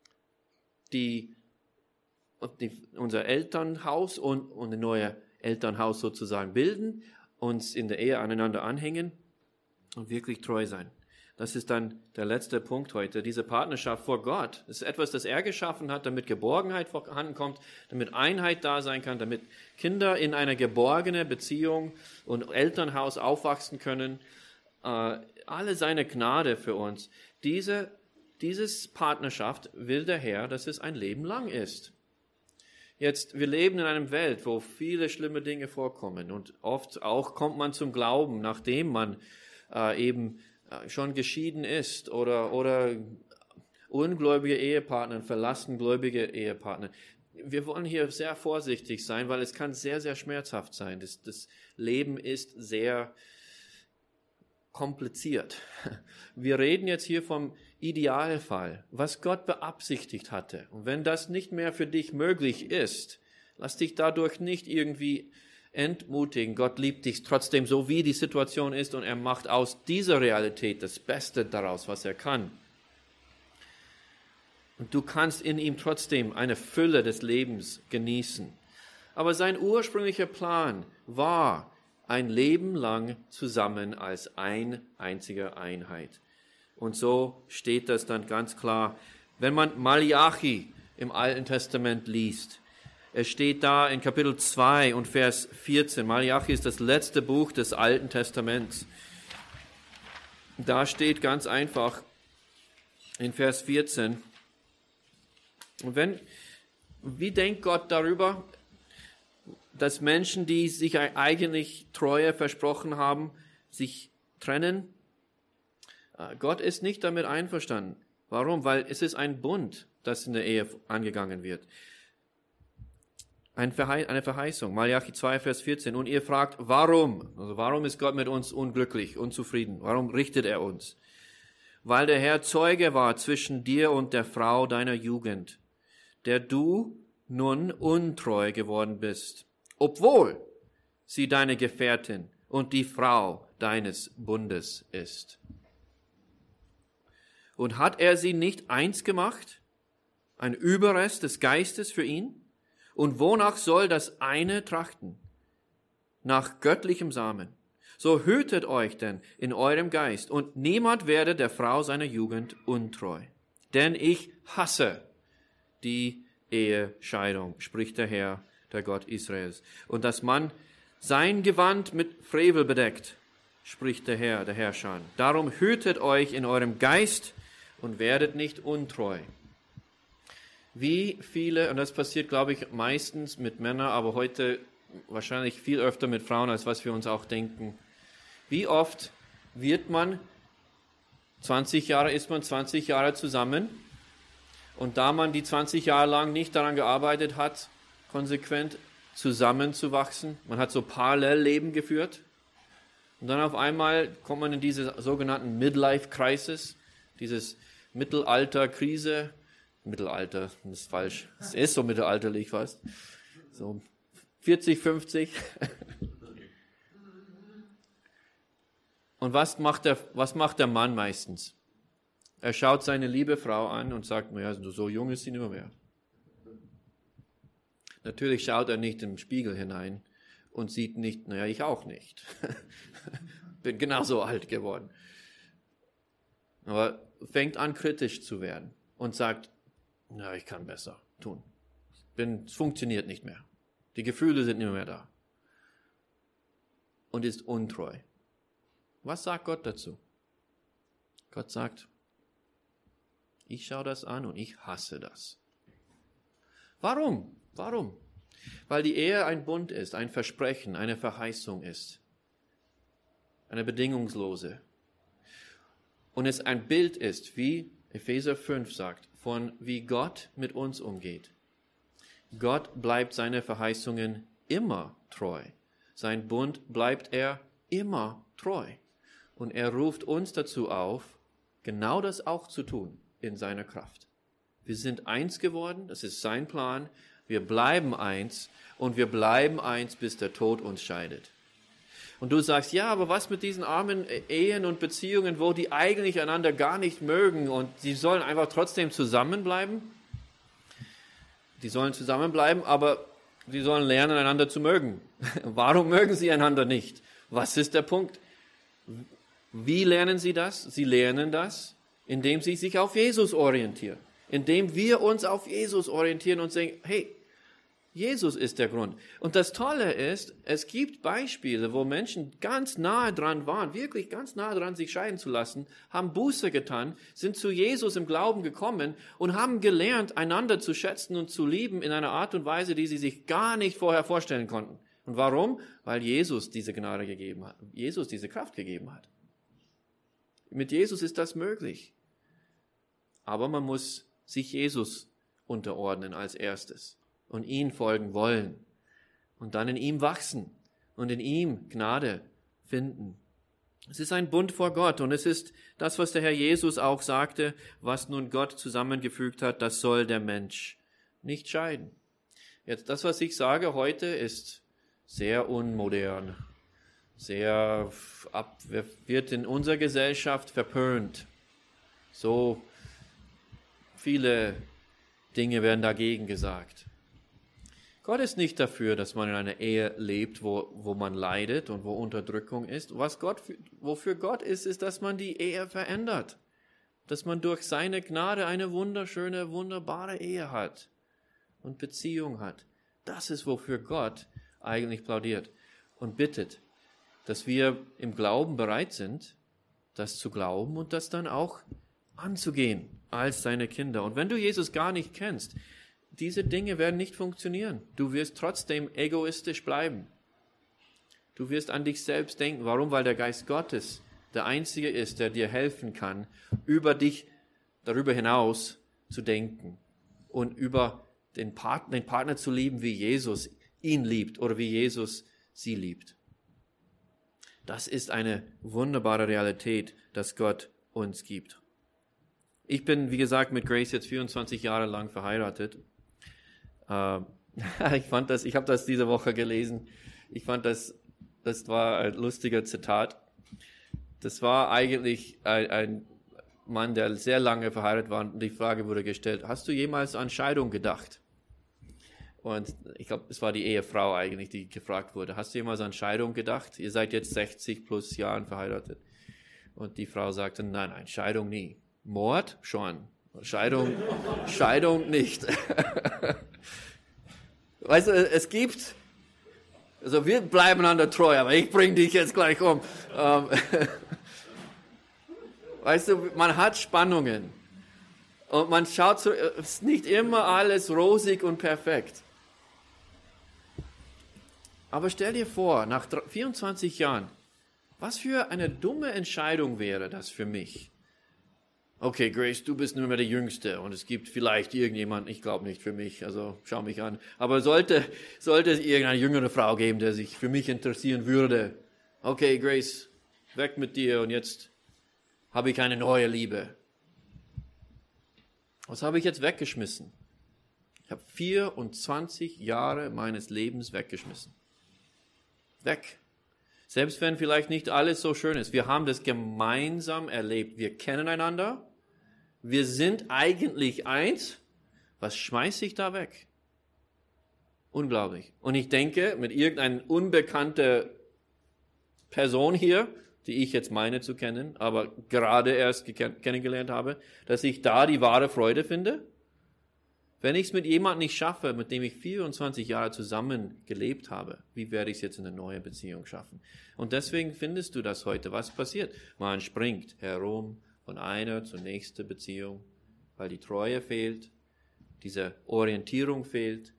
unser Elternhaus und ein neues Elternhaus sozusagen bilden, uns in der Ehe aneinander anhängen und wirklich treu sein. Das ist dann der letzte Punkt heute. Diese Partnerschaft vor Gott, das ist etwas, das er geschaffen hat, damit Geborgenheit vorhanden kommt, damit Einheit da sein kann, damit Kinder in einer geborgenen Beziehung und Elternhaus aufwachsen können. Alle seine Gnade für uns. Dieses Partnerschaft will der Herr, dass es ein Leben lang ist. Jetzt, wir leben in einer Welt, wo viele schlimme Dinge vorkommen und oft auch kommt man zum Glauben, nachdem man eben schon geschieden ist oder ungläubige Ehepartner verlassen gläubige Ehepartner. Wir wollen hier sehr vorsichtig sein, weil es kann sehr, sehr schmerzhaft sein. Das Leben ist sehr kompliziert. Wir reden jetzt hier vom Idealfall, was Gott beabsichtigt hatte. Und wenn das nicht mehr für dich möglich ist, lass dich dadurch nicht irgendwie entmutigen. Gott liebt dich trotzdem so, wie die Situation ist, und er macht aus dieser Realität das Beste daraus, was er kann. Und du kannst in ihm trotzdem eine Fülle des Lebens genießen. Aber sein ursprünglicher Plan war, ein Leben lang zusammen als eine einzige Einheit. Und so steht das dann ganz klar. Wenn man Malachi im Alten Testament liest, es steht da in Kapitel 2 und Vers 14, Malachi ist das letzte Buch des Alten Testaments. Da steht ganz einfach in Vers 14, wie denkt Gott darüber, dass Menschen, die sich eigentlich Treue versprochen haben, sich trennen? Gott ist nicht damit einverstanden. Warum? Weil es ist ein Bund, das in der Ehe angegangen wird. Eine Verheißung. Malachi 2, Vers 14. Und ihr fragt, warum? Also warum ist Gott mit uns unglücklich, unzufrieden? Warum richtet er uns? Weil der Herr Zeuge war zwischen dir und der Frau deiner Jugend, der du nun untreu geworden bist, obwohl sie deine Gefährtin und die Frau deines Bundes ist. Und hat er sie nicht eins gemacht? Ein Überrest des Geistes für ihn? Und wonach soll das eine trachten? Nach göttlichem Samen. So hütet euch denn in eurem Geist, und niemand werde der Frau seiner Jugend untreu. Denn ich hasse die Ehescheidung, spricht der Herr, der Gott Israels. Und dass man sein Gewand mit Frevel bedeckt, spricht der Herr, der Herrscher. Darum hütet euch in eurem Geist und werdet nicht untreu. Wie viele, und das passiert, glaube ich, meistens mit Männern, aber heute wahrscheinlich viel öfter mit Frauen, als was wir uns auch denken. Wie oft ist man 20 Jahre zusammen, und da man die 20 Jahre lang nicht daran gearbeitet hat, konsequent zusammenzuwachsen, man hat so Parallelleben geführt, und dann auf einmal kommt man in diese sogenannten Midlife-Crisis, dieses Mittelalter-Krise. Mittelalter, das ist falsch. Es ist so mittelalterlich fast. So 40, 50. Und was macht der Mann meistens? Er schaut seine liebe Frau an und sagt, naja, so jung ist sie nicht mehr. Natürlich schaut er nicht im Spiegel hinein und sieht nicht, naja, ich auch nicht. Bin genauso alt geworden. Aber fängt an, kritisch zu werden und sagt, na, ich kann besser tun. Es funktioniert nicht mehr. Die Gefühle sind nicht mehr da. Und ist untreu. Was sagt Gott dazu? Gott sagt, ich schaue das an und ich hasse das. Warum? Warum? Weil die Ehe ein Bund ist, ein Versprechen, eine Verheißung ist. Eine bedingungslose. Und es ein Bild ist, wie Epheser 5 sagt, von wie Gott mit uns umgeht. Gott bleibt seine Verheißungen immer treu. Sein Bund bleibt er immer treu. Und er ruft uns dazu auf, genau das auch zu tun in seiner Kraft. Wir sind eins geworden, das ist sein Plan. Wir bleiben eins und wir bleiben eins, bis der Tod uns scheidet. Und du sagst, ja, aber was mit diesen armen Ehen und Beziehungen, wo die eigentlich einander gar nicht mögen und die sollen einfach trotzdem zusammenbleiben? Die sollen zusammenbleiben, aber sie sollen lernen, einander zu mögen. Warum mögen sie einander nicht? Was ist der Punkt? Wie lernen sie das? Sie lernen das, indem sie sich auf Jesus orientieren. Indem wir uns auf Jesus orientieren und sagen, hey, Jesus ist der Grund. Und das Tolle ist, es gibt Beispiele, wo Menschen ganz nahe dran waren, wirklich ganz nahe dran, sich scheiden zu lassen, haben Buße getan, sind zu Jesus im Glauben gekommen und haben gelernt, einander zu schätzen und zu lieben in einer Art und Weise, die sie sich gar nicht vorher vorstellen konnten. Und warum? Weil Jesus diese Gnade gegeben hat, Jesus diese Kraft gegeben hat. Mit Jesus ist das möglich. Aber man muss sich Jesus unterordnen als erstes und ihn folgen wollen und dann in ihm wachsen und in ihm Gnade finden. Es ist ein Bund vor Gott und es ist das, was der Herr Jesus auch sagte, was nun Gott zusammengefügt hat, das soll der Mensch nicht scheiden. Jetzt das, was ich sage heute, ist sehr unmodern, wird in unserer Gesellschaft verpönt. So viele Dinge werden dagegen gesagt. Gott ist nicht dafür, dass man in einer Ehe lebt, wo man leidet und wo Unterdrückung ist. Wofür Gott ist, dass man die Ehe verändert. Dass man durch seine Gnade eine wunderschöne, wunderbare Ehe hat und Beziehung hat. Das ist, wofür Gott eigentlich plaudiert und bittet, dass wir im Glauben bereit sind, das zu glauben und das dann auch anzugehen als seine Kinder. Und wenn du Jesus gar nicht kennst, diese Dinge werden nicht funktionieren. Du wirst trotzdem egoistisch bleiben. Du wirst an dich selbst denken. Warum? Weil der Geist Gottes der Einzige ist, der dir helfen kann, über dich darüber hinaus zu denken und über den Partner zu lieben, wie Jesus ihn liebt oder wie Jesus sie liebt. Das ist eine wunderbare Realität, dass Gott uns gibt. Ich bin, wie gesagt, mit Grace jetzt 24 Jahre lang verheiratet. Ich habe das diese Woche gelesen. Ich fand das war ein lustiger Zitat. Das war eigentlich ein Mann, der sehr lange verheiratet war, und die Frage wurde gestellt: Hast du jemals an Scheidung gedacht? Und ich glaube, es war die Ehefrau eigentlich, die gefragt wurde: Hast du jemals an Scheidung gedacht? Ihr seid jetzt 60 plus Jahren verheiratet. Und die Frau sagte: Nein, Scheidung nie. Mord schon. Scheidung nicht. Weißt du, es gibt, also wir bleiben einander treu, aber ich bringe dich jetzt gleich um. Weißt du, man hat Spannungen und man schaut so, es ist nicht immer alles rosig und perfekt. Aber stell dir vor, nach 24 Jahren, was für eine dumme Entscheidung wäre das für mich? Okay, Grace, du bist nur mehr die Jüngste und es gibt vielleicht irgendjemanden, ich glaube nicht für mich, also schau mich an. Aber sollte es irgendeine jüngere Frau geben, der sich für mich interessieren würde. Okay, Grace, weg mit dir und jetzt habe ich eine neue Liebe. Was habe ich jetzt weggeschmissen? Ich habe 24 Jahre meines Lebens weggeschmissen. Weg. Selbst wenn vielleicht nicht alles so schön ist. Wir haben das gemeinsam erlebt. Wir kennen einander. Wir sind eigentlich eins. Was schmeiße ich da weg? Unglaublich. Und ich denke, mit irgendeiner unbekannten Person hier, die ich jetzt meine zu kennen, aber gerade erst kennengelernt habe, dass ich da die wahre Freude finde. Wenn ich es mit jemandem nicht schaffe, mit dem ich 24 Jahre zusammen gelebt habe, wie werde ich es jetzt in eine neue Beziehung schaffen? Und deswegen findest du das heute. Was passiert? Man springt herum von einer zur nächsten Beziehung, weil die Treue fehlt, diese Orientierung fehlt,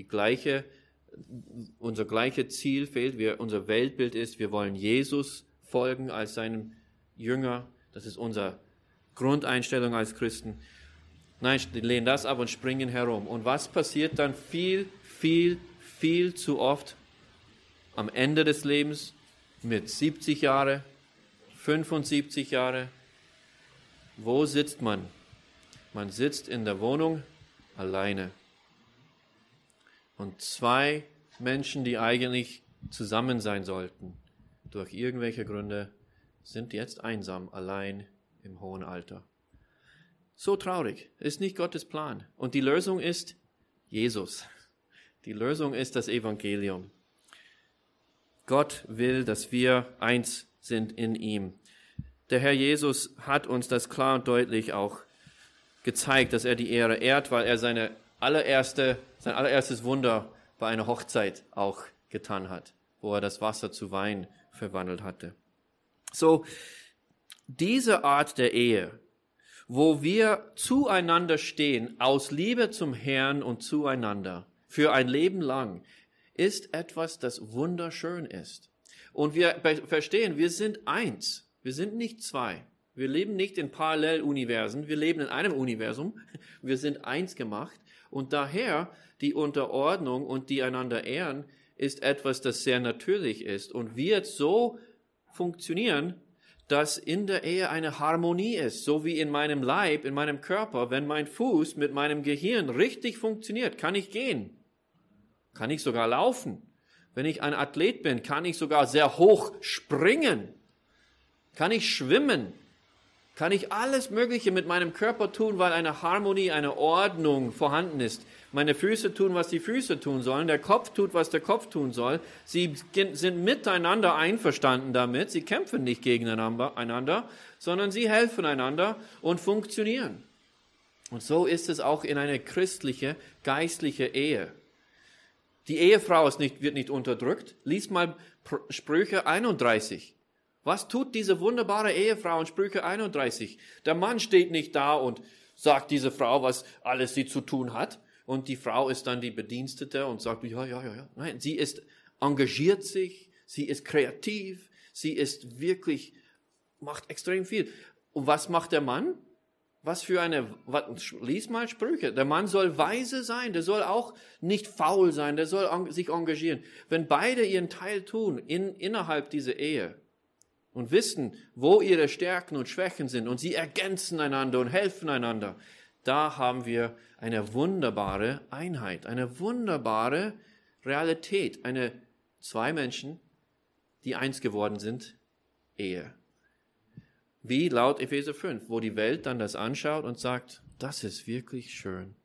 unser gleiches Ziel fehlt, unser Weltbild ist, wir wollen Jesus folgen als seinem Jünger. Das ist unsere Grundeinstellung als Christen. Nein, die lehnen das ab und springen herum. Und was passiert dann viel zu oft am Ende des Lebens mit 70 Jahren, 75 Jahren? Wo sitzt man? Man sitzt in der Wohnung alleine. Und zwei Menschen, die eigentlich zusammen sein sollten, durch irgendwelche Gründe, sind jetzt einsam, allein im hohen Alter. So traurig, ist nicht Gottes Plan. Und die Lösung ist Jesus. Die Lösung ist das Evangelium. Gott will, dass wir eins sind in ihm. Der Herr Jesus hat uns das klar und deutlich auch gezeigt, dass er die Ehre ehrt, weil er sein allererstes Wunder bei einer Hochzeit auch getan hat, wo er das Wasser zu Wein verwandelt hatte. So, diese Art der Ehe, wo wir zueinander stehen, aus Liebe zum Herrn und zueinander, für ein Leben lang, ist etwas, das wunderschön ist. Und wir verstehen, wir sind eins. Wir sind nicht zwei. Wir leben nicht in Paralleluniversen. Wir leben in einem Universum. Wir sind eins gemacht. Und daher die Unterordnung und die einander ehren ist etwas, das sehr natürlich ist und wird so funktionieren, dass in der Ehe eine Harmonie ist, so wie in meinem Leib, in meinem Körper. Wenn mein Fuß mit meinem Gehirn richtig funktioniert, kann ich gehen, kann ich sogar laufen. Wenn ich ein Athlet bin, kann ich sogar sehr hoch springen, kann ich schwimmen, Kann ich alles Mögliche mit meinem Körper tun, weil eine Harmonie, eine Ordnung vorhanden ist. Meine Füße tun, was die Füße tun sollen. Der Kopf tut, was der Kopf tun soll. Sie sind miteinander einverstanden damit. Sie kämpfen nicht gegeneinander, sondern sie helfen einander und funktionieren. Und so ist es auch in einer christliche, geistliche Ehe. Die Ehefrau wird nicht unterdrückt. Lies mal Sprüche 31. Was tut diese wunderbare Ehefrau in Sprüche 31? Der Mann steht nicht da und sagt dieser Frau, was alles sie zu tun hat. Und die Frau ist dann die Bedienstete und sagt, ja. Nein, sie engagiert sich, sie ist kreativ, sie ist wirklich, macht extrem viel. Und was macht der Mann? Lies mal Sprüche. Der Mann soll weise sein, der soll auch nicht faul sein, der soll sich engagieren. Wenn beide ihren Teil tun innerhalb dieser Ehe, und wissen, wo ihre Stärken und Schwächen sind und sie ergänzen einander und helfen einander, da haben wir eine wunderbare Einheit, eine wunderbare Realität, zwei Menschen, die eins geworden sind, Ehe. Wie laut Epheser 5, wo die Welt dann das anschaut und sagt, das ist wirklich schön.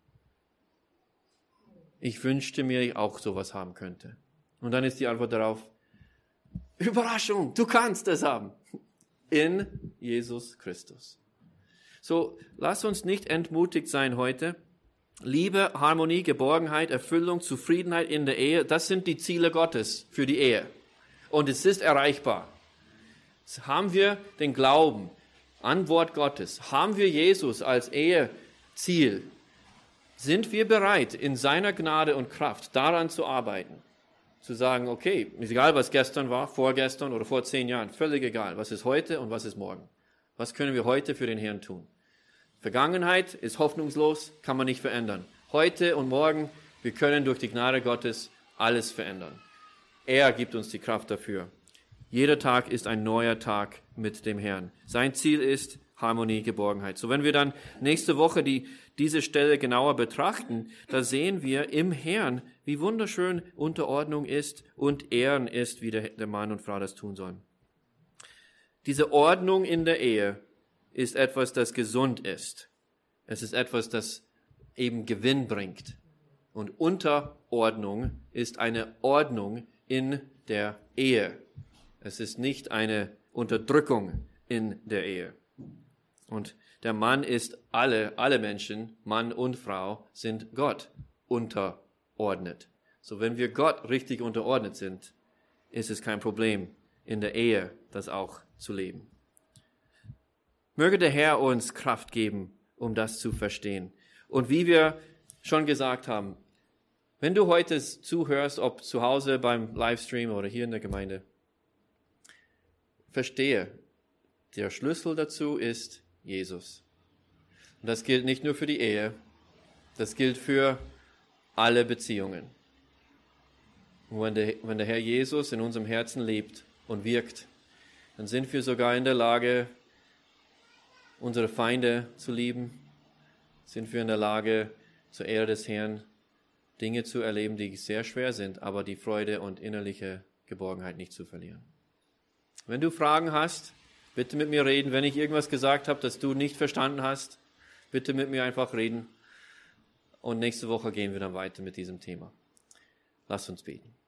Ich wünschte mir, ich auch sowas haben könnte. Und dann ist die Antwort darauf, Überraschung, du kannst es haben. In Jesus Christus. So, lass uns nicht entmutigt sein heute. Liebe, Harmonie, Geborgenheit, Erfüllung, Zufriedenheit in der Ehe, das sind die Ziele Gottes für die Ehe. Und es ist erreichbar. Haben wir den Glauben an Wort Gottes? Haben wir Jesus als Eheziel? Sind wir bereit, in seiner Gnade und Kraft daran zu arbeiten? Zu sagen, okay, ist egal, was gestern war, vorgestern oder vor 10 Jahren, völlig egal, was ist heute und was ist morgen. Was können wir heute für den Herrn tun? Vergangenheit ist hoffnungslos, kann man nicht verändern. Heute und morgen, wir können durch die Gnade Gottes alles verändern. Er gibt uns die Kraft dafür. Jeder Tag ist ein neuer Tag mit dem Herrn. Sein Ziel ist Harmonie, Geborgenheit. So, wenn wir dann nächste Woche diese Stelle genauer betrachten, da sehen wir im Herrn, wie wunderschön Unterordnung ist und Ehren ist, wie der Mann und Frau das tun sollen. Diese Ordnung in der Ehe ist etwas, das gesund ist. Es ist etwas, das eben Gewinn bringt. Und Unterordnung ist eine Ordnung in der Ehe. Es ist nicht eine Unterdrückung in der Ehe. Und der Mann ist alle Menschen, Mann und Frau, sind Gott unterordnet. So, wenn wir Gott richtig unterordnet sind, ist es kein Problem, in der Ehe das auch zu leben. Möge der Herr uns Kraft geben, um das zu verstehen. Und wie wir schon gesagt haben, wenn du heute zuhörst, ob zu Hause beim Livestream oder hier in der Gemeinde, verstehe, der Schlüssel dazu ist Jesus. Und das gilt nicht nur für die Ehe, das gilt für alle Beziehungen. Und wenn der Herr Jesus in unserem Herzen lebt und wirkt, dann sind wir sogar in der Lage, unsere Feinde zu lieben, sind wir in der Lage, zur Ehre des Herrn Dinge zu erleben, die sehr schwer sind, aber die Freude und innerliche Geborgenheit nicht zu verlieren. Wenn du Fragen hast, bitte mit mir reden. Wenn ich irgendwas gesagt habe, das du nicht verstanden hast, bitte mit mir einfach reden. Und nächste Woche gehen wir dann weiter mit diesem Thema. Lass uns beten.